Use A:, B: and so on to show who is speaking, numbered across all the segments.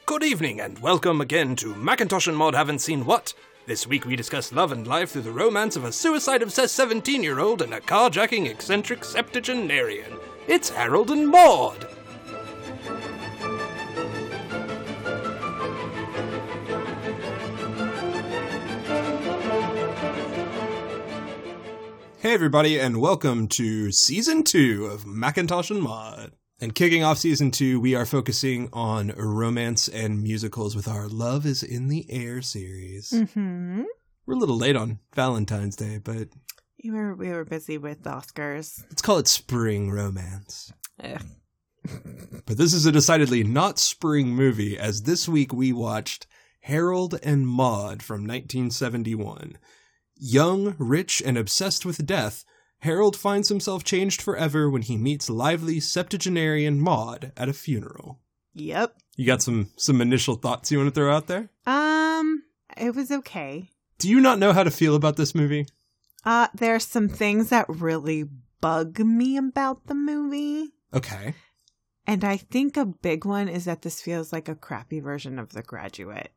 A: Good evening, and welcome again to Macintosh and Maud Haven't Seen What? This week we discuss love and life through the romance of a suicide-obsessed 17-year-old and a carjacking eccentric septuagenarian. It's Harold and Maude! Hey everybody, and welcome to Season 2 of Macintosh and Maud. And kicking off Season 2, we are focusing on romance and musicals with our Love is in the Air series.
B: Mm-hmm.
A: We're a little late on Valentine's Day, but...
B: We were busy with the Oscars.
A: Let's call it spring romance.
B: Ugh.
A: But this is a decidedly not spring movie, as this week we watched Harold and Maude from 1971. Young, rich, and obsessed with death, Harold finds himself changed forever when he meets lively septuagenarian Maude at a funeral.
B: Yep.
A: You got some initial thoughts you want to throw out there?
B: It was okay.
A: Do you not know how to feel about this movie?
B: There's some things that really bug me about the movie.
A: Okay.
B: And I think a big one is that this feels like a crappy version of The Graduate.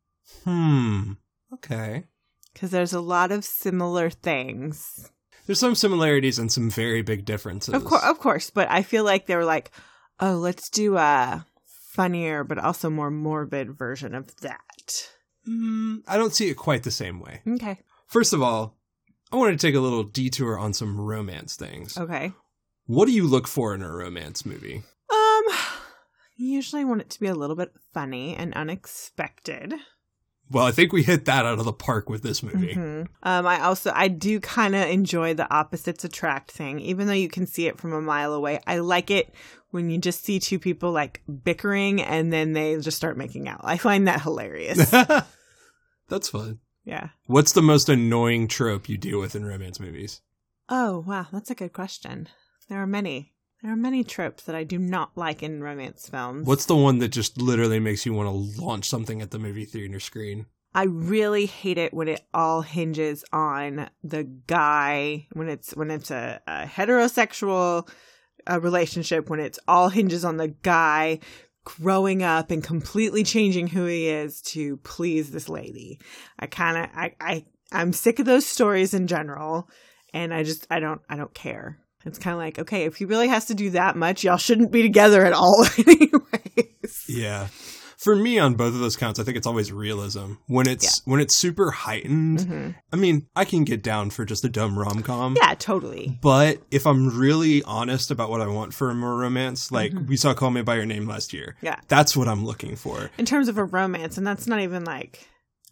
A: Okay.
B: Because there's a lot of similar things.
A: There's some similarities and some very big differences.
B: Of course. But I feel like they were like, oh, let's do a funnier but also more morbid version of that.
A: I don't see it quite the same way.
B: Okay.
A: First of all, I want to take a little detour on some romance things.
B: Okay.
A: What do you look for in a romance movie?
B: Usually I want it to be a little bit funny and unexpected.
A: Well, I think we hit that out of the park with this movie.
B: Mm-hmm. I do kind of enjoy the opposites attract thing, even though you can see it from a mile away. I like it when you just see two people like bickering and then they just start making out. I find that hilarious.
A: That's fun.
B: Yeah.
A: What's the most annoying trope you deal with in romance movies?
B: Oh, wow. That's a good question. There are many. There are many tropes that I do not like in romance films.
A: What's the one that just literally makes you want to launch something at the movie theater screen?
B: I really hate it when it all hinges on the guy, when it's a heterosexual relationship, when it's all hinges on the guy growing up and completely changing who he is to please this lady. I'm sick of those stories in general, and I don't care. It's kind of like, okay, if he really has to do that much, y'all shouldn't be together at all anyways.
A: Yeah. For me, on both of those counts, I think it's always realism. When it's super heightened,
B: Mm-hmm.
A: I mean, I can get down for just a dumb rom-com.
B: Yeah, totally.
A: But if I'm really honest about what I want for a romance, like we saw Call Me By Your Name last year.
B: Yeah.
A: That's what I'm looking for.
B: In terms of a romance, and that's not even like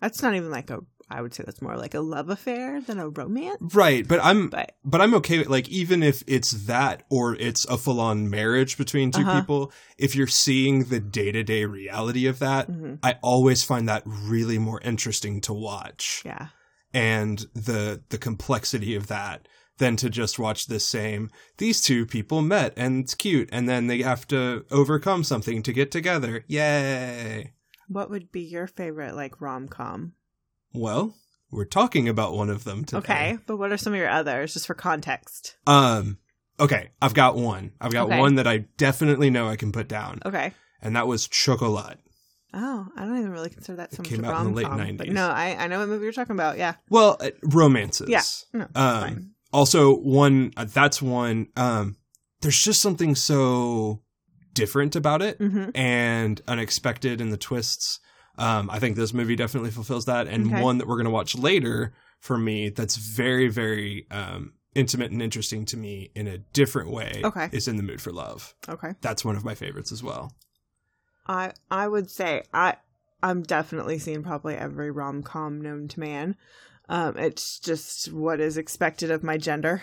B: I would say that's more like a love affair than a romance.
A: Right, but I'm okay with, like, even if it's that or it's a full-on marriage between two people, if you're seeing the day-to-day reality of that, I always find that really more interesting to watch.
B: Yeah.
A: And the complexity of that than to just watch these two people met and it's cute and then they have to overcome something to get together. Yay.
B: What would be your favorite, like, rom-com?
A: Well, we're talking about one of them today.
B: Okay, but what are some of your others, just for context?
A: Okay, I've got one. I've got one that I definitely know I can put down.
B: Okay.
A: And that was Chocolat.
B: Oh, I don't even really consider that so much a rom-com.
A: Came out in the late 90s.
B: But no, I know what movie you're talking about, yeah.
A: Well, romances.
B: Yeah, no, that's fine.
A: Also, that's one, there's just something so different about it and unexpected in the twists. I think this movie definitely fulfills that. And one that we're going to watch later for me that's very, very intimate and interesting to me in a different way is In the Mood for Love. Okay. That's one of my favorites as well.
B: I would say I'm definitely seen probably every rom-com known to man. It's just what is expected of my gender.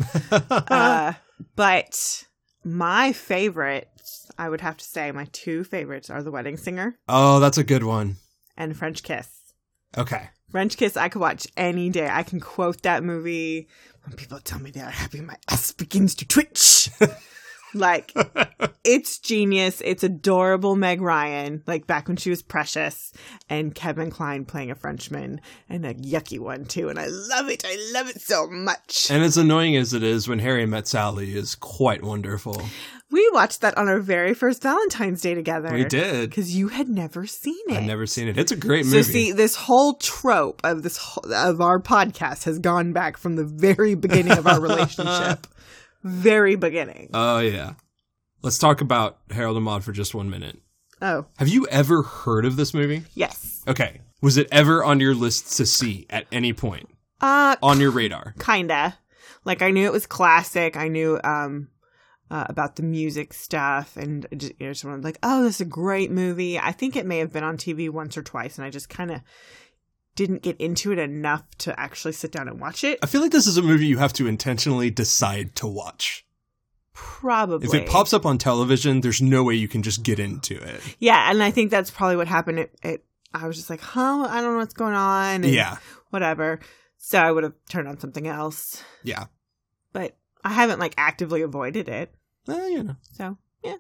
B: But my favorites, I would have to say my two favorites are The Wedding Singer.
A: Oh, that's a good one.
B: And French Kiss.
A: Okay.
B: French Kiss I could watch any day. I can quote that movie. When people tell me they are happy, my ass begins to twitch. Like, it's genius. It's adorable Meg Ryan, like back when she was Precious, and Kevin Kline playing a Frenchman, and a yucky one too. And I love it. I love it so much.
A: And as annoying as it is, When Harry Met Sally is quite wonderful.
B: We watched that on our very first Valentine's Day together.
A: We did.
B: Because you had never seen it.
A: I'd never seen it. It's a great movie.
B: So see, this whole trope of of our podcast has gone back from the very beginning of our relationship. Very beginning.
A: Oh, yeah. Let's talk about Harold and Maude for just 1 minute.
B: Oh.
A: Have you ever heard of this movie?
B: Yes.
A: Okay. Was it ever on your list to see at any point? On your radar?
B: Kinda. Like, I knew it was classic. I knew about the music stuff, and just wanted like, oh, this is a great movie. I think it may have been on TV once or twice, and I just kind of didn't get into it enough to actually sit down and watch it.
A: I feel like this is a movie you have to intentionally decide to watch.
B: Probably.
A: If it pops up on television, there's no way you can just get into it.
B: Yeah, and I think that's probably what happened. I was just like, I don't know what's going on. And
A: yeah.
B: Whatever. So I would have turned on something else.
A: Yeah.
B: But I haven't, like, actively avoided it.
A: Well, you know.
B: So, yeah.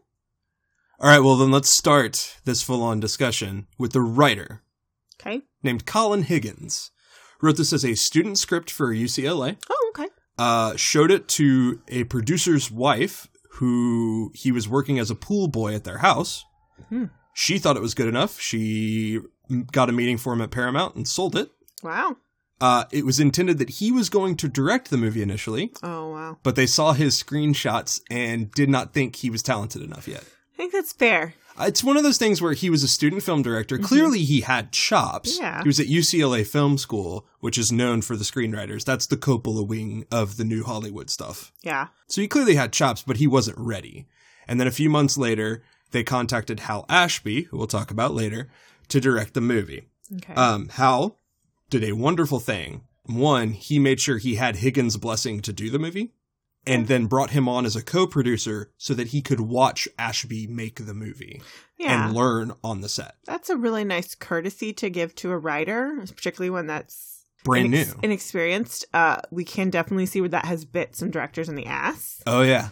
A: All right, well, then let's start this full-on discussion with the writer.
B: Okay.
A: Named Colin Higgins. Wrote this as a student script for UCLA.
B: Oh, okay.
A: Showed it to a producer's wife who he was working as a pool boy at their house.
B: Hmm.
A: She thought it was good enough. She got a meeting for him at Paramount and sold it.
B: Wow.
A: It was intended that he was going to direct the movie initially.
B: Oh, wow.
A: But they saw his screenshots and did not think he was talented enough yet.
B: I think that's fair.
A: It's one of those things where he was a student film director. Mm-hmm. Clearly, he had chops.
B: Yeah.
A: He was at UCLA Film School, which is known for the screenwriters. That's the Coppola wing of the new Hollywood stuff.
B: Yeah.
A: So he clearly had chops, but he wasn't ready. And then a few months later, they contacted Hal Ashby, who we'll talk about later, to direct the movie.
B: Okay.
A: Hal did a wonderful thing. One, he made sure he had Higgins' blessing to do the movie. And then brought him on as a co-producer so that he could watch Ashby make the movie and learn on the set.
B: That's a really nice courtesy to give to a writer, particularly one that's
A: brand new,
B: inexperienced. We can definitely see where that has bit some directors in the ass.
A: Oh, yeah.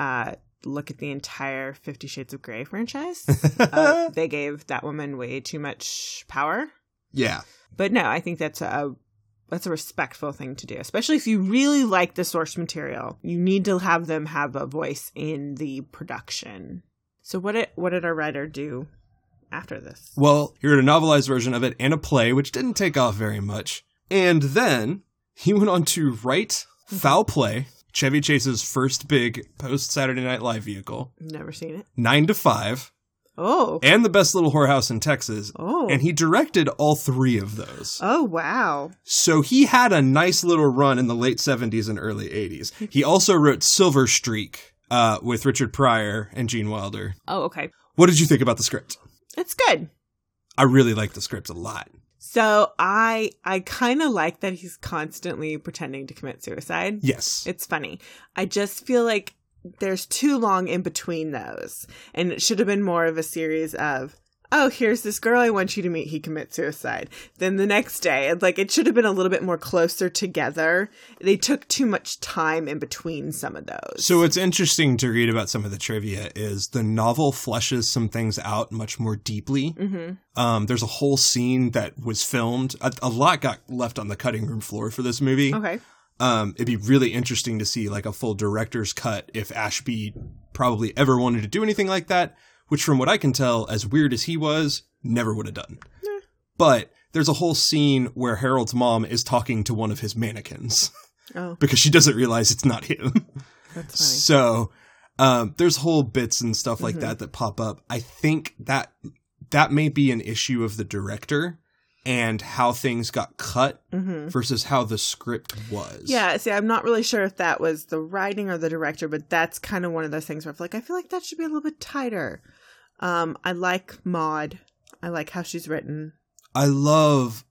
B: Look at the entire 50 Shades of Grey franchise. They gave that woman way too much power.
A: Yeah.
B: But no, I think that's a respectful thing to do, especially if you really like the source material. You need to have them have a voice in the production. So what did our writer do after this?
A: Well, he wrote a novelized version of it and a play, which didn't take off very much. And then he went on to write Foul Play, Chevy Chase's first big post-Saturday Night Live vehicle.
B: Never seen it.
A: 9 to 5.
B: Oh.
A: And The Best Little Whorehouse in Texas.
B: Oh.
A: And he directed all 3 of those.
B: Oh, wow.
A: So he had a nice little run in the late 70s and early 80s. He also wrote Silver Streak with Richard Pryor and Gene Wilder.
B: Oh, okay.
A: What did you think about the script?
B: It's good.
A: I really like the script a lot.
B: So I kind of like that he's constantly pretending to commit suicide.
A: Yes.
B: It's funny. I just feel like there's too long in between those. And it should have been more of a series of, oh, here's this girl I want you to meet. He commits suicide. Then the next day, like, it should have been a little bit more closer together. They took too much time in between some of those.
A: So what's interesting to read about some of the trivia is the novel fleshes some things out much more deeply. Mm-hmm. There's a whole scene that was filmed. A lot got left on the cutting room floor for this movie.
B: Okay.
A: It'd be really interesting to see like a full director's cut if Ashby probably ever wanted to do anything like that, which from what I can tell, as weird as he was, never would have done. But there's a whole scene where Harold's mom is talking to one of his mannequins because she doesn't realize it's not him.
B: That's funny.
A: So there's whole bits and stuff like that pop up. I think that may be an issue of the director and how things got cut versus how the script was.
B: Yeah, see, I'm not really sure if that was the writing or the director, but that's kind of one of those things where I feel like that should be a little bit tighter. I like Maude. I like how she's written.
A: I love,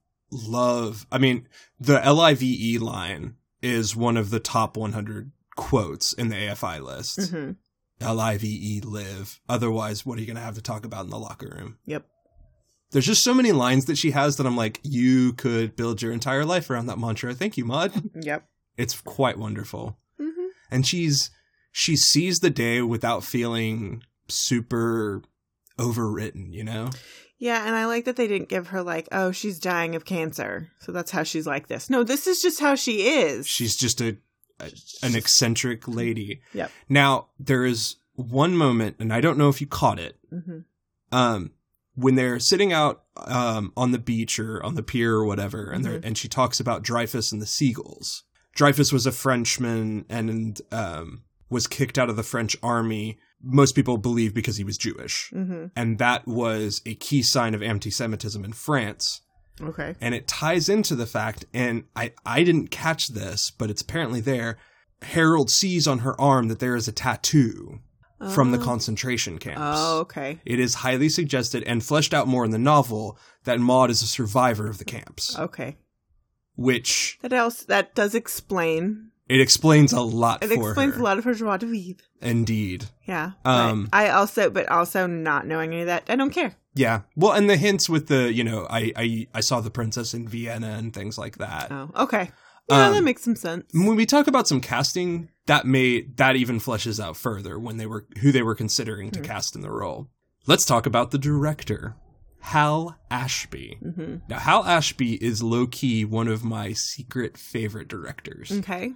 A: I mean, the LIVE line is one of the top 100 quotes in the AFI list. Mm-hmm. LIVE, live. Otherwise, what are you going to have to talk about in the locker room?
B: Yep.
A: There's just so many lines that she has that I'm like, you could build your entire life around that mantra. Thank you, Maude.
B: Yep.
A: It's quite wonderful.
B: Mm-hmm.
A: And she sees the day without feeling super overwritten, you know?
B: Yeah, and I like that they didn't give her like, oh, she's dying of cancer, so that's how she's like this. No, this is just how she is.
A: She's just an eccentric lady.
B: Yep.
A: Now, there is one moment, and I don't know if you caught it, when they're sitting out on the beach or on the pier or whatever, and she talks about Dreyfus and the seagulls. Dreyfus was a Frenchman and was kicked out of the French army, most people believe because he was Jewish. And that was a key sign of anti-Semitism in France.
B: Okay.
A: And it ties into the fact, and I didn't catch this, but it's apparently there, Harold sees on her arm that there is a tattoo from the concentration camps.
B: Oh, okay.
A: It is highly suggested and fleshed out more in the novel that Maud is a survivor of the camps.
B: Okay.
A: Which...
B: That does explain...
A: It explains a lot for her.
B: It explains a lot of her joie de vivre.
A: Indeed.
B: Yeah. But also not knowing any of that, I don't care.
A: Yeah. Well, and the hints with the, you know, I saw the princess in Vienna and things like that.
B: Oh, okay. Yeah, that makes some sense.
A: When we talk about some casting, that even fleshes out further who they were considering to cast in the role. Let's talk about the director, Hal Ashby. Now, Hal Ashby is low-key one of my secret favorite directors.
B: Okay.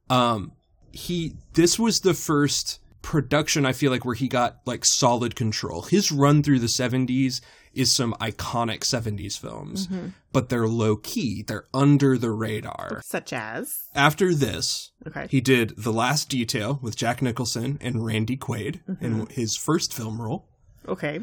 A: This was the first production, I feel like, where he got like solid control. His run through the 70s is some iconic 70s films, but they're low key. They're under the radar.
B: Such as?
A: After this,
B: okay,
A: he did The Last Detail with Jack Nicholson and Randy Quaid in his first film role.
B: Okay.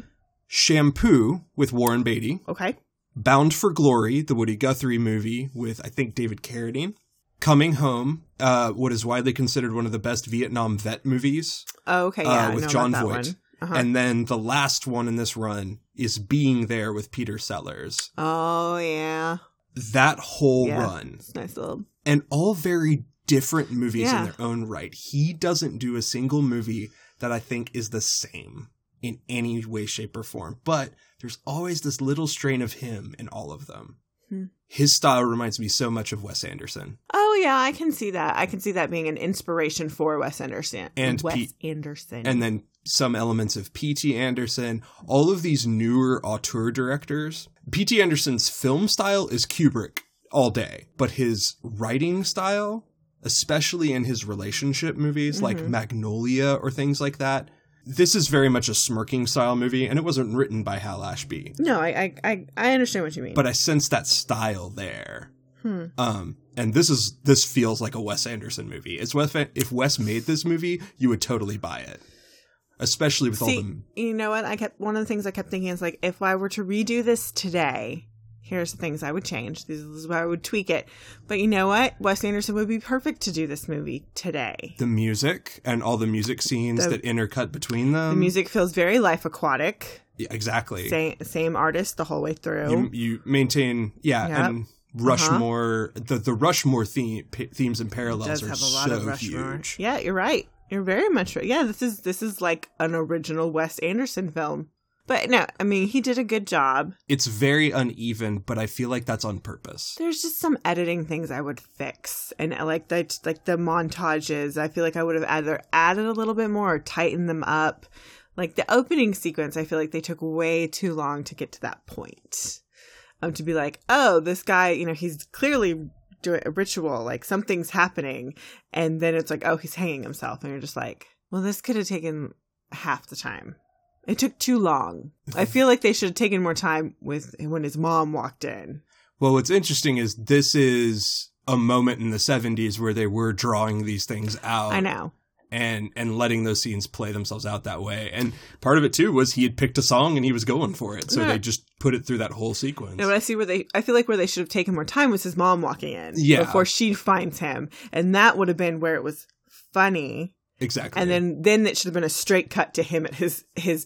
A: Shampoo with Warren Beatty.
B: Okay.
A: Bound for Glory, the Woody Guthrie movie with, I think, David Carradine. Coming Home, what is widely considered one of the best Vietnam vet movies.
B: Oh, okay, yeah,
A: with John Voight. And then the last one in this run is Being There with Peter Sellers.
B: Oh, yeah.
A: That whole run.
B: It's nice little...
A: And all very different movies in their own right. He doesn't do a single movie that I think is the same in any way, shape, or form. But there's always this little strain of him in all of them. His style reminds me so much of Wes Anderson.
B: Oh, yeah, I can see that. I can see that being an inspiration for Wes Anderson.
A: And
B: Wes Anderson.
A: And then some elements of P.T. Anderson. All of these newer auteur directors. P.T. Anderson's film style is Kubrick all day. But his writing style, especially in his relationship movies like Magnolia or things like that, this is very much a smirking style movie, and it wasn't written by Hal Ashby.
B: No, I understand what you mean.
A: But I sense that style there. And this feels like a Wes Anderson movie. If Wes made this movie, you would totally buy it. Especially with all the...
B: You know what? One of the things I kept thinking is like, if I were to redo this today, here's the things I would change. This is where I would tweak it. But you know what? Wes Anderson would be perfect to do this movie today.
A: The music and all the music scenes that intercut between them.
B: The music feels very Life Aquatic.
A: Yeah, exactly.
B: Same artist the whole way through.
A: You maintain, and Rushmore, the Rushmore themes and parallels are so huge.
B: Yeah, you're right. You're very much right. Yeah, this is like an original Wes Anderson film. But no, I mean, he did a good job. It's
A: very uneven, but I feel like that's on purpose.
B: There's just some editing things I would fix. And like the montages, I feel like I would have either added a little bit more or tightened them up. Like the opening sequence, I feel like they took way too long to get to that point. To be like, oh, this guy, you know, he's clearly doing a ritual, like something's happening. And then it's like, oh, he's hanging himself. And you're just like, well, this could have taken half the time. It took too long. I feel like they should have taken more time with when his mom walked in.
A: Well, what's interesting is this is a moment in the 70s where they were drawing these things out.
B: I know.
A: And letting those scenes play themselves out that way. And part of it, too, was he had picked a song and he was going for it. So they just put it through that whole sequence.
B: No, but I feel like where they should have taken more time was his mom walking in.
A: Yeah.
B: Before she finds him. And that would have been where it was funny.
A: Exactly.
B: And then it should have been a straight cut to him at his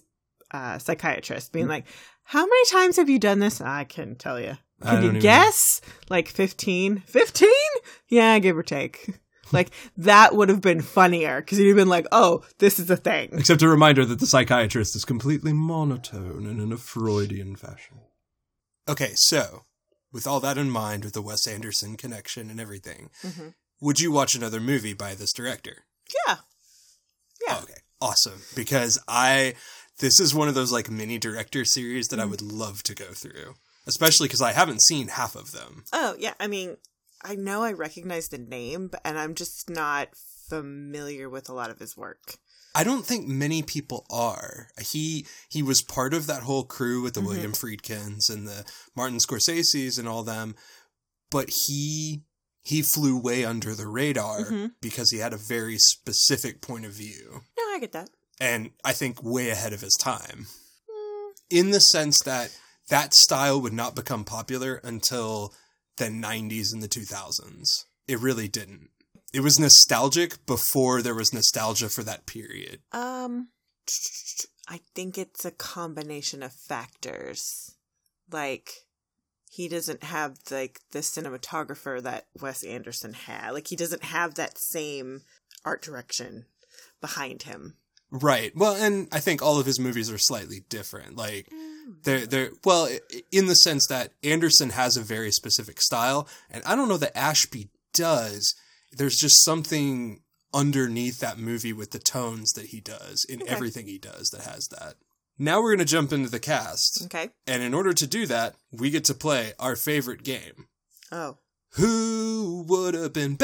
B: psychiatrist being like, how many times have you done this? I couldn't tell you. Can you guess? Like 15? 15? Yeah, give or take. Like, that would have been funnier because you'd have been like, oh, this is a thing.
A: Except a reminder that the psychiatrist is completely monotone and in a Freudian fashion. Okay, so with all that in mind, with the Wes Anderson connection and everything, would you watch another movie by this director?
B: Yeah. Yeah.
A: Okay, awesome. Because this is one of those like mini director series that I would love to go through, especially because I haven't seen half of them.
B: Oh, yeah. I mean, I know I recognize the name, and I'm just not familiar with a lot of his work.
A: I don't think many people are. He was part of that whole crew with the William Friedkins and the Martin Scorseses and all them, but he flew way under the radar because he had a very specific point of view.
B: No, I get that.
A: And I think way ahead of his time. In the sense that style would not become popular until the 90s and the 2000s. It really didn't. It was nostalgic before there was nostalgia for that period.
B: I think it's a combination of factors. Like, he doesn't have, like, the cinematographer that Wes Anderson had. Like, he doesn't have that same art direction behind him.
A: Right. Well, and I think all of his movies are slightly different. Like, they're well, in the sense that Anderson has a very specific style, and I don't know that Ashby does. There's just something underneath that movie with the tones that he does in everything he does that has that. Now we're going to jump into the cast.
B: Okay.
A: And in order to do that, we get to play our favorite game.
B: Oh.
A: Who would have been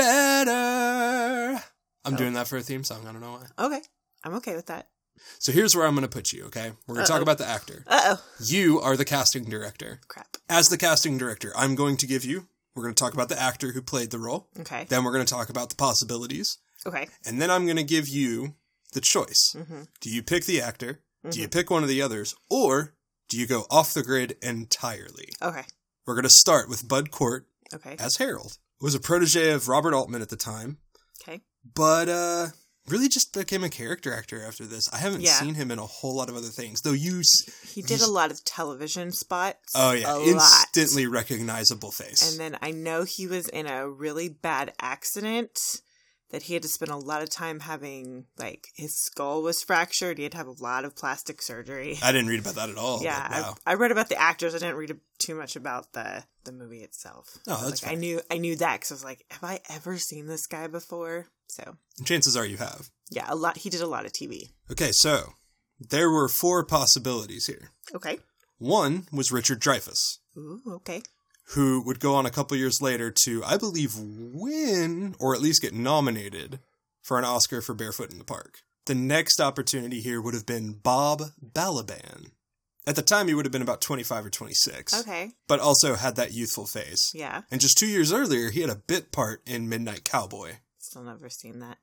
A: better? I'm doing that for a theme song. I don't know why.
B: Okay. I'm okay with that.
A: So here's where I'm going to put you, okay? We're going to talk about the actor.
B: Uh-oh.
A: You are the casting director.
B: Crap.
A: As the casting director, we're going to talk about the actor who played the role.
B: Okay.
A: Then we're going to talk about the possibilities.
B: Okay.
A: And then I'm going to give you the choice. Do you pick the actor? Do you pick one of the others? Or do you go off the grid entirely?
B: Okay.
A: We're going to start with Bud Cort as Harold. Was a protege of Robert Altman at the time.
B: Okay.
A: But really just became a character actor after this. I haven't seen him in a whole lot of other things. Though
B: he did a lot of television spots.
A: Oh, yeah. Instantly recognizable face.
B: And then I know he was in a really bad accident that he had to spend a lot of time having, like, his skull was fractured. He had to have a lot of plastic surgery.
A: I didn't read about that at all.
B: Yeah,
A: but, wow.
B: I read about the actors. I didn't read too much about the movie itself.
A: Oh, that's
B: like, I knew that because I was like, have I ever seen this guy before? So
A: chances are you have.
B: Yeah, a lot. He did a lot of TV.
A: Okay, so there were 4 possibilities here.
B: Okay.
A: One was Richard Dreyfuss.
B: Ooh, okay.
A: Who would go on a couple years later to, I believe, win or at least get nominated for an Oscar for Barefoot in the Park. The next opportunity here would have been Bob Balaban. At the time, he would have been about 25 or 26.
B: Okay.
A: But also had that youthful face.
B: Yeah.
A: And just 2 years earlier, he had a bit part in Midnight Cowboy.
B: Still never seen that.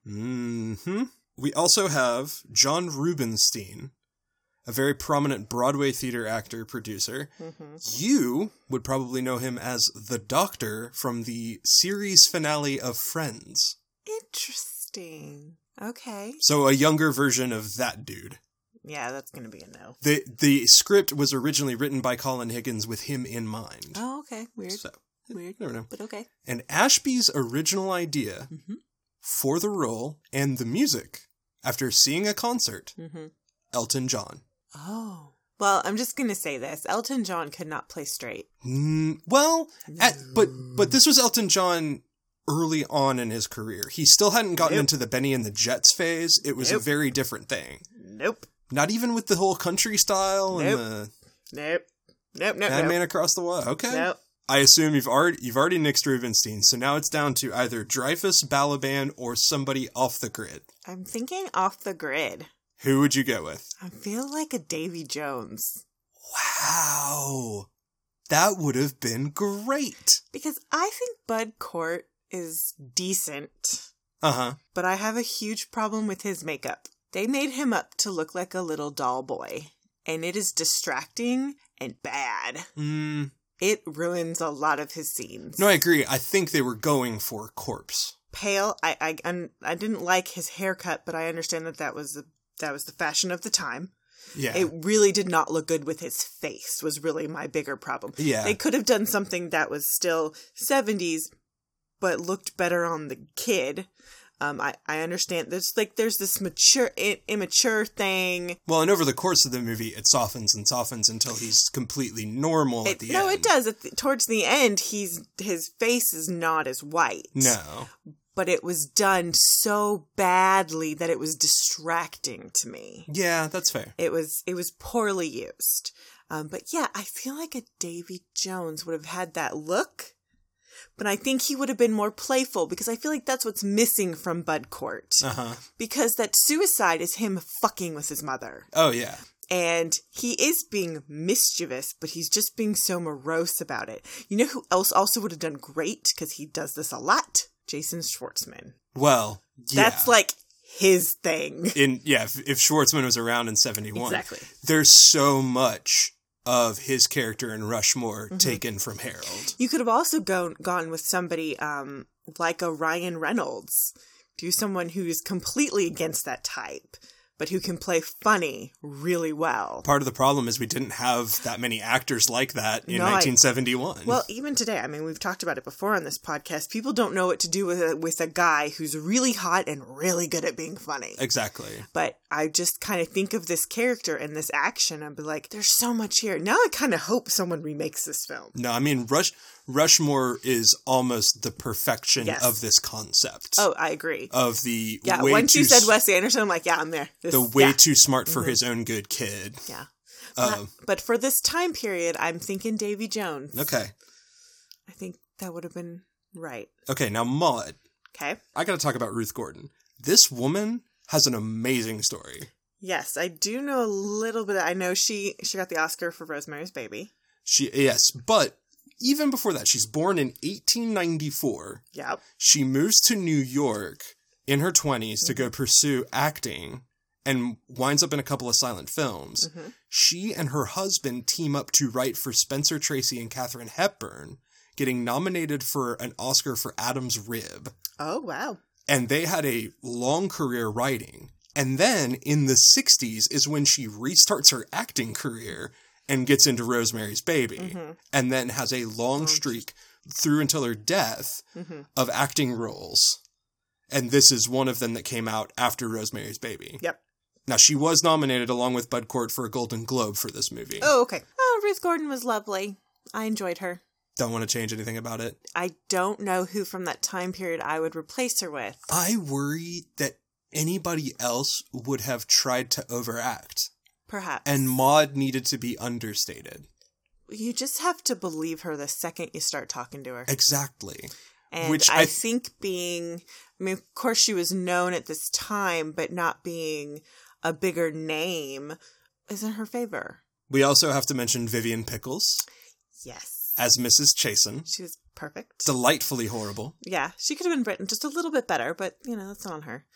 A: We also have John Rubinstein, a very prominent Broadway theater actor, producer. You would probably know him as the Doctor from the series finale of Friends.
B: Interesting. Okay.
A: So a younger version of that dude.
B: Yeah, that's going to be a no.
A: The script was originally written by Colin Higgins with him in mind.
B: Oh, okay. Weird.
A: So,
B: Weird.
A: Never know.
B: But okay.
A: And Ashby's original idea for the role and the music, after seeing a concert, Elton John.
B: Oh. Well, I'm just going to say this. Elton John could not play straight.
A: But this was Elton John early on in his career. He still hadn't gotten into the Benny and the Jets phase. It was a very different thing.
B: Nope.
A: Not even with the whole country style and the...
B: Nope.
A: Man Across the Water. Okay.
B: Nope.
A: I assume you've already nixed Rubinstein, so now it's down to either Dreyfuss, Balaban, or somebody off the grid.
B: I'm thinking off the grid.
A: Who would you go with?
B: I feel like a Davy Jones.
A: Wow. That would have been great.
B: Because I think Bud Cort is decent. But I have a huge problem with his makeup. They made him up to look like a little doll boy. And it is distracting and bad. It ruins a lot of his scenes.
A: No, I agree. I think they were going for corpse.
B: Pale. I didn't like his haircut, but I understand that was the fashion of the time.
A: Yeah.
B: It really did not look good with his face, was really my bigger problem.
A: Yeah.
B: They could have done something that was still 70s, but looked better on the kid. I understand there's this immature thing.
A: Well, and over the course of the movie, it softens and softens until he's completely normal at the end.
B: No, it does. Towards the end, his face is not as white.
A: No.
B: But it was done so badly that it was distracting to me.
A: Yeah, that's fair.
B: It was poorly used. But yeah, I feel like a Davy Jones would have had that look, but I think he would have been more playful because I feel like that's what's missing from Bud Cort. Because that suicide is him fucking with his mother.
A: Oh, yeah.
B: And he is being mischievous, but he's just being so morose about it. You know who else also would have done great? Because he does this a lot. Jason Schwartzman.
A: Well, yeah.
B: That's like his thing.
A: If Schwartzman was around in 71.
B: Exactly.
A: There's so much of his character in Rushmore taken from Harold.
B: You could have also gone with somebody like a Ryan Reynolds. Do someone who's completely against that type, but who can play funny really well.
A: Part of the problem is we didn't have that many actors like that in 1971.
B: Well, even today, I mean, we've talked about it before on this podcast. People don't know what to do with a guy who's really hot and really good at being funny.
A: Exactly.
B: But I just kind of think of this character and this action and be like, there's so much here. Now I kind of hope someone remakes this film.
A: No, I mean, Rushmore is almost the perfection of this concept.
B: Oh, I agree.
A: Of the
B: once you said Wes Anderson, I'm like, yeah, I'm there.
A: Too smart for his own good kid.
B: Yeah. But for this time period, I'm thinking Davy Jones.
A: Okay.
B: I think that would have been right.
A: Okay, now Maude.
B: Okay.
A: I got to talk about Ruth Gordon. This woman has an amazing story.
B: Yes, I do know a little bit. I know she got the Oscar for Rosemary's Baby.
A: Yes, but even before that, she's born in 1894.
B: Yep.
A: She moves to New York in her 20s to go pursue acting and winds up in a couple of silent films. She and her husband team up to write for Spencer Tracy and Katharine Hepburn, getting nominated for an Oscar for Adam's Rib.
B: Oh, wow.
A: And they had a long career writing. And then in the 60s is when she restarts her acting career and gets into Rosemary's Baby. And then has a long streak through until her death of acting roles. And this is one of them that came out after Rosemary's Baby.
B: Yep.
A: Now, she was nominated along with Bud Cort for a Golden Globe for this movie.
B: Oh, okay. Oh, Ruth Gordon was lovely. I enjoyed her.
A: Don't want to change anything about it.
B: I don't know who from that time period I would replace her with.
A: I worry that anybody else would have tried to overact.
B: Perhaps.
A: And Maude needed to be understated.
B: You just have to believe her the second you start talking to her.
A: Exactly.
B: And
A: which
B: I think of course she was known at this time, but not being a bigger name is in her favor.
A: We also have to mention Vivian Pickles.
B: Yes.
A: As Mrs. Chasen.
B: She was perfect.
A: Delightfully horrible.
B: Yeah. She could have been written just a little bit better, but, that's on her.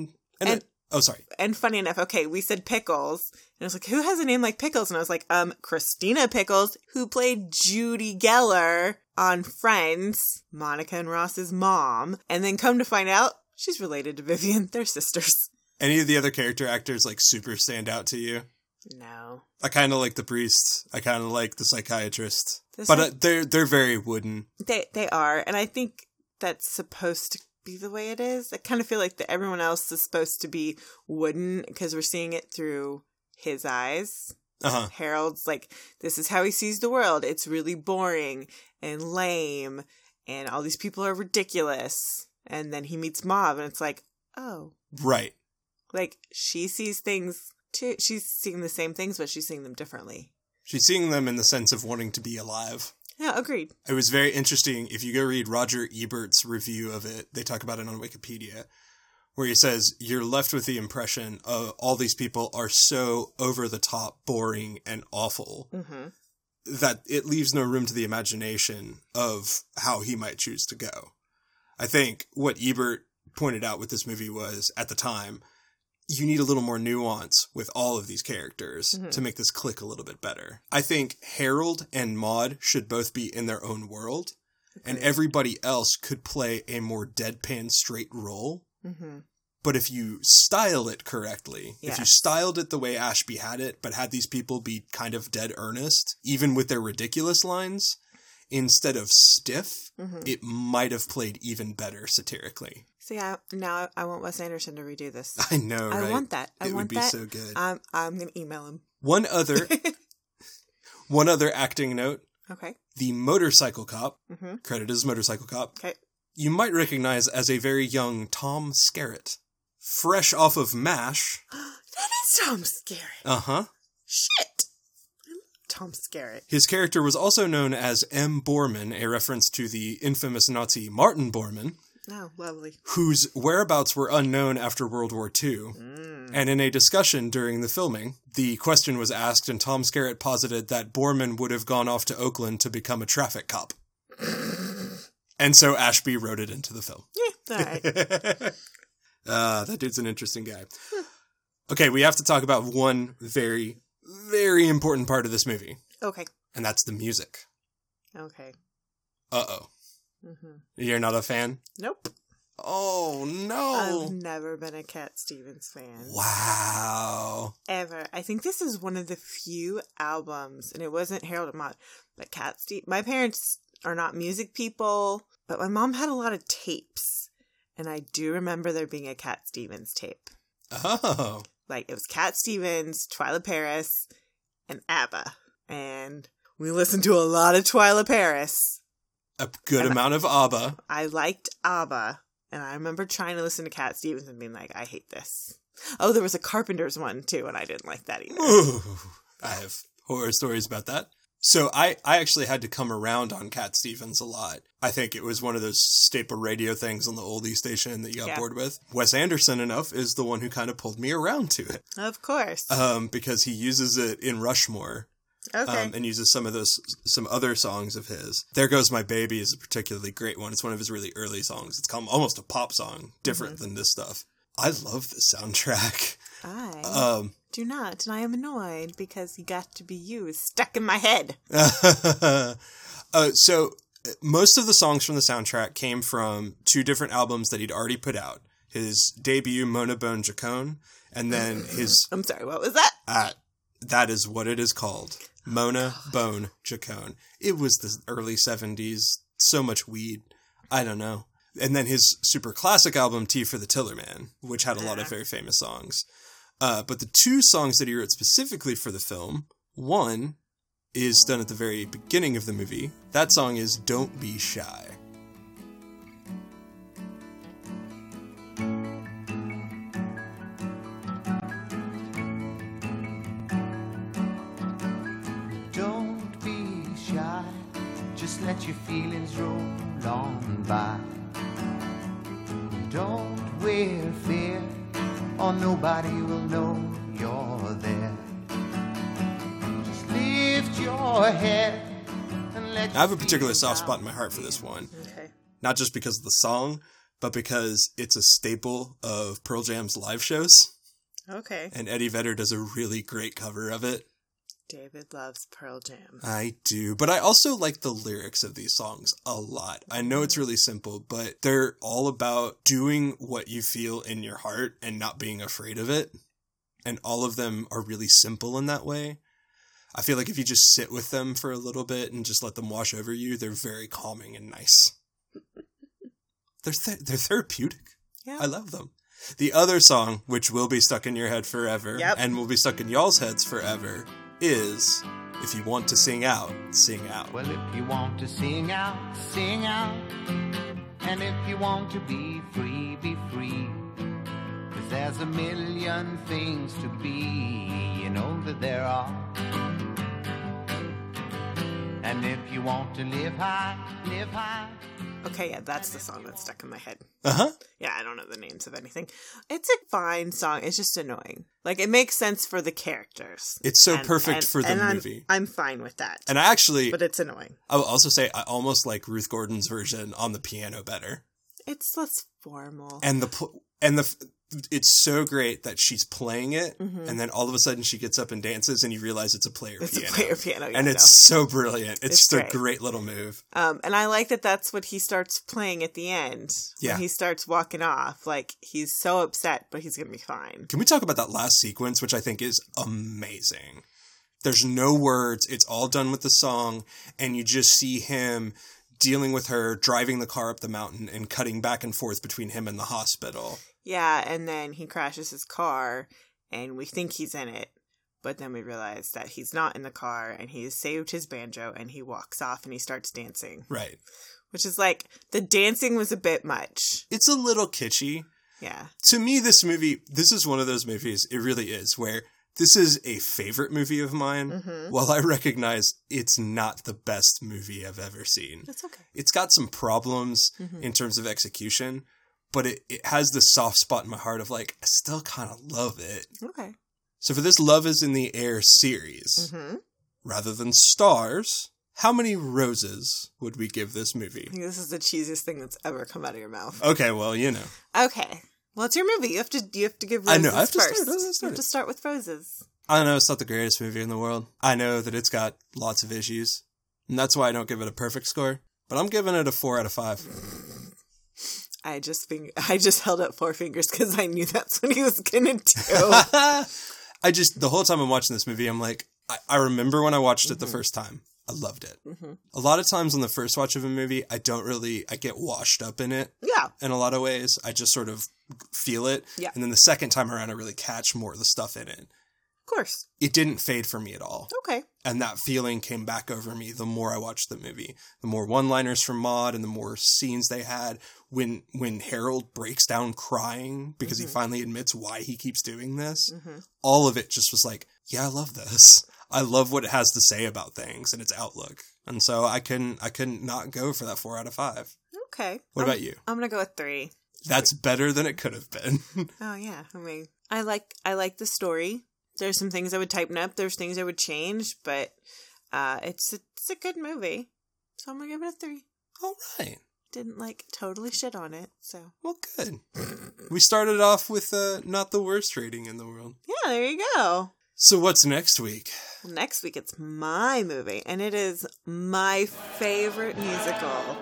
A: Oh, sorry.
B: And funny enough, okay, we said Pickles, and I was like, who has a name like Pickles? And I was like, Christina Pickles, who played Judy Geller on Friends, Monica and Ross's mom. And then come to find out, she's related to Vivian. They're sisters.
A: Any of the other character actors, super stand out to you?
B: No.
A: I kind of like the priest. I kind of like the psychiatrist. They're very wooden.
B: They are, and I think that's supposed to be the way it is. I kind of feel like everyone else is supposed to be wooden because we're seeing it through his eyes. Harold's like, this is how he sees the world. It's really boring and lame, and all these people are ridiculous. And then he meets Maude, and it's like, oh.
A: Right.
B: Like, she sees things too. She's seeing the same things, but she's seeing them differently.
A: She's seeing them in the sense of wanting to be alive.
B: Yeah, agreed.
A: It was very interesting. If you go read Roger Ebert's review of it, they talk about it on Wikipedia, where he says, you're left with the impression of all these people are so over the top, boring, and awful that it leaves no room to the imagination of how he might choose to go. I think what Ebert pointed out with this movie was, at the time, you need a little more nuance with all of these characters to make this click a little bit better. I think Harold and Maude should both be in their own world, and everybody else could play a more deadpan straight role. But if you style it correctly, if you styled it the way Ashby had it, but had these people be kind of dead earnest, even with their ridiculous lines, instead of stiff, it might have played even better satirically.
B: See, now I want Wes Anderson to redo this.
A: I know, right?
B: I want that.
A: It would be so good.
B: I'm going to email him.
A: One other acting note.
B: Okay.
A: The motorcycle cop, credited as motorcycle cop, you might recognize as a very young Tom Skerritt. Fresh off of MASH.
B: That is Tom Skerritt.
A: Uh-huh.
B: Shit. Tom Skerritt.
A: His character was also known as M. Bormann, a reference to the infamous Nazi Martin Bormann.
B: Oh, lovely.
A: Whose whereabouts were unknown after World War II. And in a discussion during the filming, the question was asked and Tom Skerritt posited that Bormann would have gone off to Oakland to become a traffic cop. And so Ashby wrote it into the film.
B: Yeah, all right.
A: That dude's an interesting guy. Okay, we have to talk about one very, very important part of this movie.
B: Okay.
A: And that's the music.
B: Okay.
A: Uh-oh. You're not a fan?
B: Nope.
A: Oh, no.
B: I've never been a Cat Stevens fan.
A: Wow.
B: Ever. I think this is one of the few albums, and it wasn't Harold and Maude, but Cat Stevens. My parents are not music people, but my mom had a lot of tapes, and I do remember there being a Cat Stevens tape.
A: Oh.
B: Like, it was Cat Stevens, Twyla Paris, and ABBA. And we listened to a lot of Twyla Paris.
A: A good amount of ABBA.
B: I liked ABBA, and I remember trying to listen to Cat Stevens and being like, I hate this. Oh, there was a Carpenters one, too, and I didn't like that either.
A: Ooh, I have horror stories about that. So I actually had to come around on Cat Stevens a lot. I think it was one of those staple radio things on the oldie station that you got bored with. Wes Anderson enough is the one who kind of pulled me around to it.
B: Of course.
A: Because he uses it in Rushmore.
B: Okay.
A: And uses some other songs of his. There Goes My Baby is a particularly great one. It's one of his really early songs. It's called almost a pop song, different than this stuff. I love the soundtrack.
B: I do not, and I am annoyed because he got to be used, stuck in my head.
A: So most of the songs from the soundtrack came from two different albums that he'd already put out. His debut, Mona Bone Jacone, and then his...
B: I'm sorry, what was that?
A: That is what it is called. Mona Bone Jacone. It was the early 70s. So much weed. I don't know. And then his super classic album, Tea for the Tillerman, which had a lot of very famous songs. But the two songs that he wrote specifically for the film, one is done at the very beginning of the movie. That song is Don't Be Shy.
C: Just let your feelings roll on by. Don't wear fear, or nobody will know you're there. Just lift your head and let
A: I have a particular soft spot in my heart for this one.
B: Okay.
A: Not just because of the song, but because it's a staple of Pearl Jam's live shows.
B: Okay.
A: And Eddie Vedder does a really great cover of it.
B: David loves Pearl Jam.
A: I do, but I also like the lyrics of these songs a lot. I know it's really simple, but they're all about doing what you feel in your heart and not being afraid of it. And all of them are really simple in that way. I feel like if you just sit with them for a little bit and just let them wash over you, they're very calming and nice. They're therapeutic. Yeah. I love them. The other song, which will be stuck in your head forever, and will be stuck in y'all's heads forever, is If You Want to Sing Out, Sing Out.
C: Well, if you want to sing out, sing out. And if you want to be free, be free. 'Cause there's a million things to be, you know that there are. And if you want to live high, live high.
B: Okay, yeah, that's the song that's stuck in my head.
A: Uh-huh.
B: Yeah, I don't know the names of anything. It's a fine song. It's just annoying. Like, it makes sense for the characters.
A: It's so perfect for the movie.
B: I'm fine with that.
A: And I actually...
B: But it's annoying.
A: I will also say I almost like Ruth Gordon's version on the piano better.
B: It's less formal.
A: And it's so great that she's playing it, and then all of a sudden she gets up and dances, and you realize it's a player piano.
B: It's a player piano, yeah,
A: and it's so brilliant. It's just a great little move.
B: And I like that that's what he starts playing at the end.
A: Yeah.
B: When he starts walking off. Like, he's so upset, but he's going to be fine.
A: Can we talk about that last sequence, which I think is amazing? There's no words. It's all done with the song, and you just see him dealing with her, driving the car up the mountain, and cutting back and forth between him and the hospital.
B: Yeah, and then he crashes his car, and we think he's in it, but then we realize that he's not in the car, and he has saved his banjo, and he walks off, and he starts dancing.
A: Right.
B: Which is like, the dancing was a bit much.
A: It's a little kitschy.
B: Yeah.
A: To me, this is one of those movies, it really is, where This is a favorite movie of mine, while I recognize it's not the best movie I've ever seen.
B: That's okay.
A: It's got some problems in terms of execution, but it has this soft spot in my heart of like, I still kind of love it.
B: Okay.
A: So for this Love is in the Air series, rather than stars, how many roses would we give this movie?
B: I think this is the cheesiest thing that's ever come out of your mouth.
A: Okay, well, you know.
B: Okay. Well, it's your movie. You have to give roses
A: I know. I have to
B: first.
A: start.
B: You have to start with roses.
A: I know it's not the greatest movie in the world. I know that it's got lots of issues. And that's why I don't give it a perfect score. But I'm giving it a 4 out of 5.
B: I just held up 4 fingers because I knew that's what he was going to do.
A: The whole time I'm watching this movie, I'm like, I remember when I watched it the first time. I loved it. A lot of times on the first watch of a movie, I get washed up in it.
B: Yeah.
A: In a lot of ways. I just sort of feel it.
B: Yeah.
A: And then the second time around, I really catch more of the stuff in it.
B: Of course.
A: It didn't fade for me at all.
B: Okay.
A: And that feeling came back over me the more I watched the movie. The more one-liners from Maude and the more scenes they had. When Harold breaks down crying because he finally admits why he keeps doing this, all of it just was like, yeah, I love this. I love what it has to say about things and its outlook. And so I couldn't not go for that 4 out of 5.
B: Okay.
A: What about you?
B: I'm going to go with 3.
A: That's better than it could have been.
B: Oh, yeah. I mean, I like the story. There's some things I would tighten up. There's things I would change, but it's a good movie. So I'm going to give it a 3.
A: All right.
B: Didn't totally shit on it, so.
A: Well, good. We started off with not the worst rating in the world.
B: Yeah, there you go.
A: So what's next week?
B: Well, next week it's my movie, and it is my favorite musical.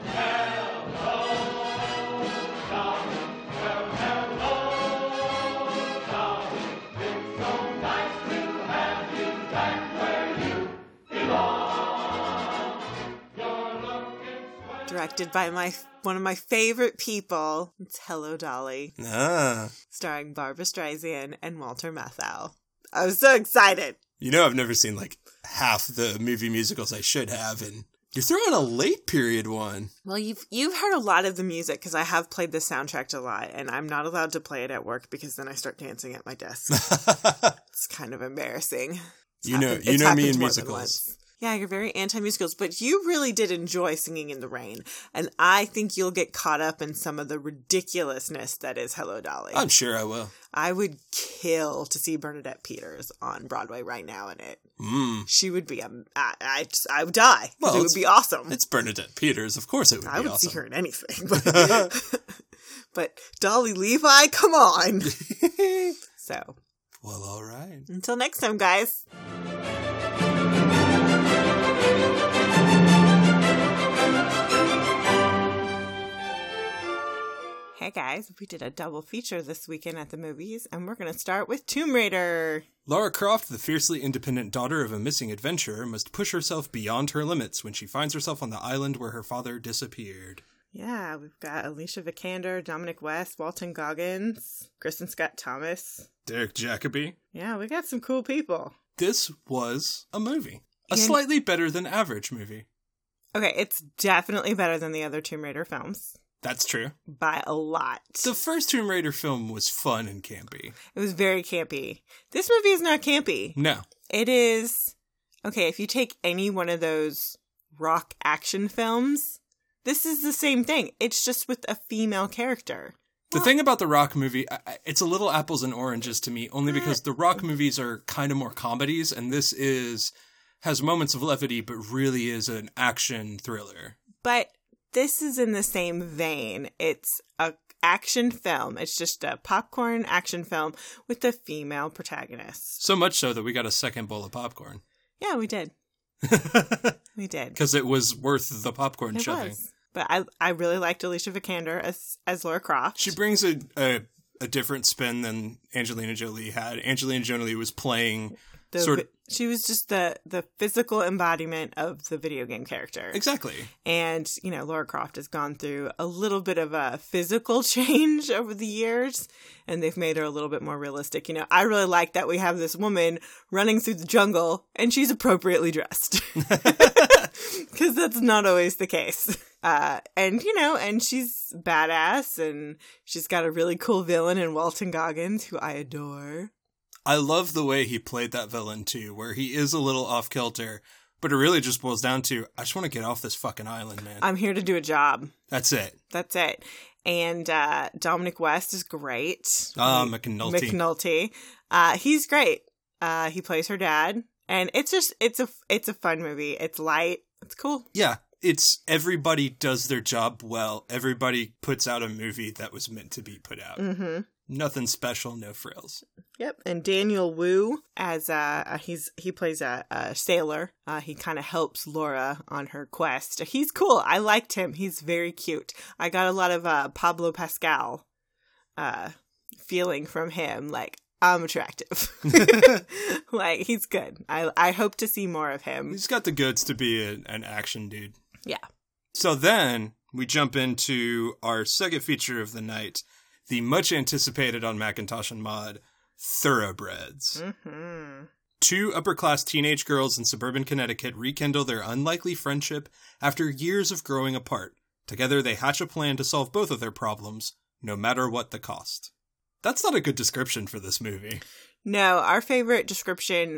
B: Directed by one of my favorite people. It's Hello, Dolly. Starring Barbra Streisand and Walter Matthau. I was so excited.
A: You know, I've never seen half the movie musicals I should have, and you're throwing a late period one.
B: Well, you've heard a lot of the music because I have played the soundtrack a lot, and I'm not allowed to play it at work because then I start dancing at my desk. It's kind of embarrassing.
A: You know me in musicals.
B: Yeah, you're very anti-musicals, but you really did enjoy Singing in the Rain, and I think you'll get caught up in some of the ridiculousness that is Hello, Dolly.
A: I'm sure I will.
B: I would kill to see Bernadette Peters on Broadway right now in it. She would be I would die. Well, it would be awesome.
A: It's Bernadette Peters. Of course it would be awesome.
B: I would see her in anything. But Dolly Levi, come on. So.
A: Well, all right.
B: Until next time, guys. Hey guys, we did a double feature this weekend at the movies, and we're going to start with Tomb Raider.
A: Lara Croft, the fiercely independent daughter of a missing adventurer, must push herself beyond her limits when she finds herself on the island where her father disappeared.
B: Yeah, we've got Alicia Vikander, Dominic West, Walton Goggins, Kristen Scott Thomas,
A: Derek Jacobi.
B: Yeah, we got some cool people.
A: This was a movie. A slightly better than average movie.
B: Okay, it's definitely better than the other Tomb Raider films.
A: That's true.
B: By a lot.
A: The first Tomb Raider film was fun and campy.
B: It was very campy. This movie is not campy.
A: No.
B: It is... Okay, if you take any one of those rock action films, this is the same thing. It's just with a female character.
A: The thing about the Rock movie, it's a little apples and oranges to me, only because the Rock movies are kind of more comedies, and this has moments of levity, but really is an action thriller.
B: But this is in the same vein. It's a action film. It's just a popcorn action film with a female protagonist.
A: So much so that we got a second bowl of popcorn.
B: Yeah, we did. We did.
A: Because it was worth the popcorn shoving.
B: Was. But I really liked Alicia Vikander as Lara Croft.
A: She brings a different spin than Angelina Jolie had. Angelina Jolie was playing
B: She was just the physical embodiment of the video game character.
A: Exactly.
B: And, Lara Croft has gone through a little bit of a physical change over the years, and they've made her a little bit more realistic. I really like that we have this woman running through the jungle, and she's appropriately dressed. Because that's not always the case. And she's badass, and she's got a really cool villain in Walton Goggins, who I adore.
A: I love the way he played that villain, too, where he is a little off-kilter, but it really just boils down to, I just want to get off this fucking island, man.
B: I'm here to do a job.
A: That's it.
B: That's it. And Dominic West is great.
A: McNulty.
B: He's great. He plays her dad. And it's a fun movie. It's light. It's cool.
A: Yeah. It's everybody does their job well. Everybody puts out a movie that was meant to be put out.
B: Mm-hmm.
A: Nothing special, no frills.
B: Yep. And Daniel Wu, as he plays a sailor. He kind of helps Laura on her quest. He's cool. I liked him. He's very cute. I got a lot of Pablo Pascal feeling from him. Like, I'm attractive. Like, he's good. I hope to see more of him.
A: He's got the goods to be an action dude.
B: Yeah.
A: So then we jump into our second feature of the night, the much anticipated on Macintosh and Mod, Thoroughbreds.
B: Mm-hmm.
A: Two upper-class teenage girls in suburban Connecticut rekindle their unlikely friendship after years of growing apart. Together, they hatch a plan to solve both of their problems, no matter what the cost. That's not a good description for this movie.
B: No, our favorite description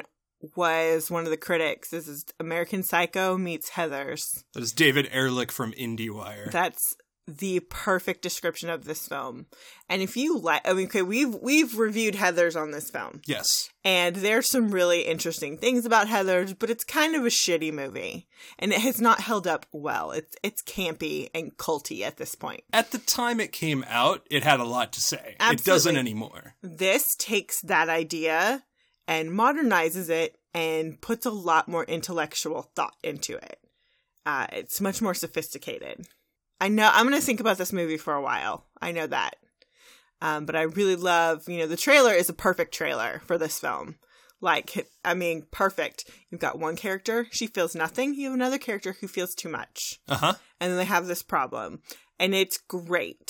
B: was one of the critics. This is American Psycho meets Heathers.
A: That is David Ehrlich from IndieWire.
B: That's the perfect description of this film. And if you like, I mean, okay, we've reviewed Heathers on this film.
A: Yes.
B: And there's some really interesting things about Heathers, but it's kind of a shitty movie. And it has not held up well. It's campy and culty at this point.
A: At the time it came out, it had a lot to say.
B: Absolutely.
A: It doesn't anymore.
B: This takes that idea and modernizes it and puts a lot more intellectual thought into it. It's much more sophisticated. I know I'm going to think about this movie for a while. I know that. But I really love, the trailer is a perfect trailer for this film. Like, I mean, perfect. You've got one character, she feels nothing. You have another character who feels too much.
A: Uh-huh.
B: And then they have this problem. And it's great.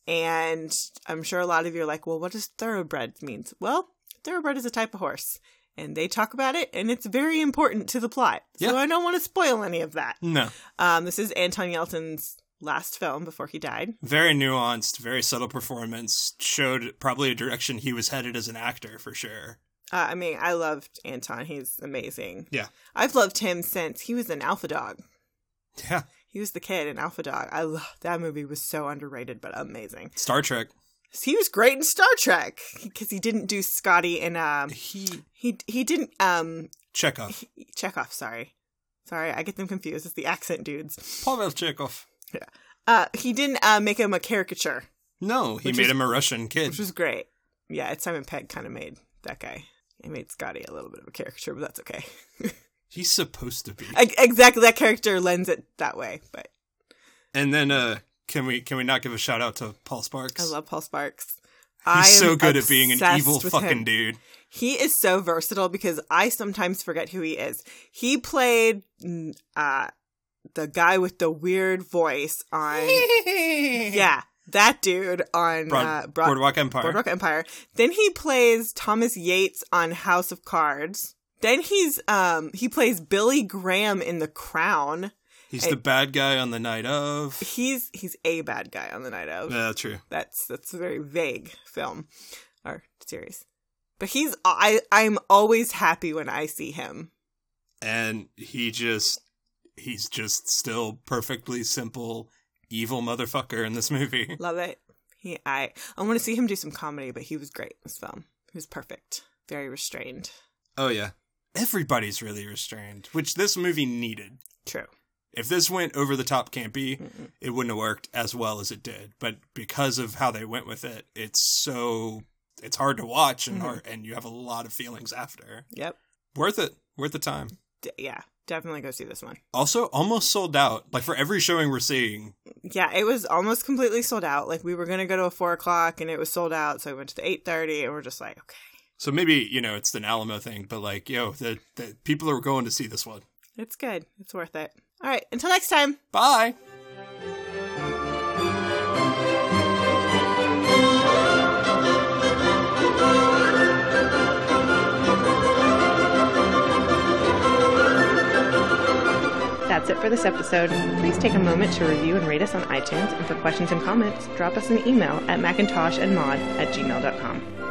B: And I'm sure a lot of you are like, well, what does thoroughbred mean? Well, thoroughbred is a type of horse. And they talk about it, and it's very important to the plot. So I don't want to spoil any of that.
A: No.
B: This is Anton Yelchin's last film before he died.
A: Very nuanced, very subtle performance. Showed probably a direction he was headed as an actor, for sure.
B: I mean, I loved Anton. He's amazing.
A: Yeah.
B: I've loved him since he was in Alpha Dog.
A: Yeah.
B: He was the kid in Alpha Dog. That movie was so underrated, but amazing.
A: Star Trek.
B: He was great in Star Trek because he didn't do Scotty in he didn't
A: Chekhov.
B: Chekhov, sorry, I get them confused. It's the accent dudes.
A: Pavel Chekhov.
B: Yeah. He didn't make him a caricature.
A: No, he made him a Russian kid,
B: which was great. Yeah, Simon Pegg kind of made that guy. He made Scotty a little bit of a caricature, but that's okay.
A: He's supposed to be
B: exactly. That character lends it that way, but.
A: And then Can we not give a shout out to Paul Sparks?
B: I love Paul Sparks.
A: He's so good at being an evil fucking dude.
B: He is so versatile because I sometimes forget who he is. He played the guy with the weird voice on that dude on
A: Boardwalk Empire.
B: Boardwalk Empire. Then he plays Thomas Yates on House of Cards. Then he plays Billy Graham in The Crown.
A: He's the bad guy on The Night Of.
B: He's a bad guy on The Night Of.
A: Yeah, true.
B: That's a very vague film or series. But I'm always happy when I see him.
A: And he's just still perfectly simple, evil motherfucker in this movie.
B: Love it. I want to see him do some comedy, but he was great in this film. He was perfect. Very restrained.
A: Oh, yeah. Everybody's really restrained, which this movie needed.
B: True.
A: If this went over the top campy, it wouldn't have worked as well as it did. But because of how they went with it, it's hard to watch and you have a lot of feelings after.
B: Yep.
A: Worth it. Worth the time.
B: Yeah, definitely go see this one.
A: Also, almost sold out. Like for every showing we're seeing.
B: Yeah, it was almost completely sold out. Like we were going to go to a 4:00 and it was sold out. So we went to the 8:30 and we're just like, okay.
A: So maybe, it's the Alamo thing, but like, the people are going to see this one.
B: It's good. It's worth it. All right. Until next time.
A: Bye.
B: That's it for this episode. Please take a moment to review and rate us on iTunes. And for questions and comments, drop us an email at macintoshandmod@gmail.com.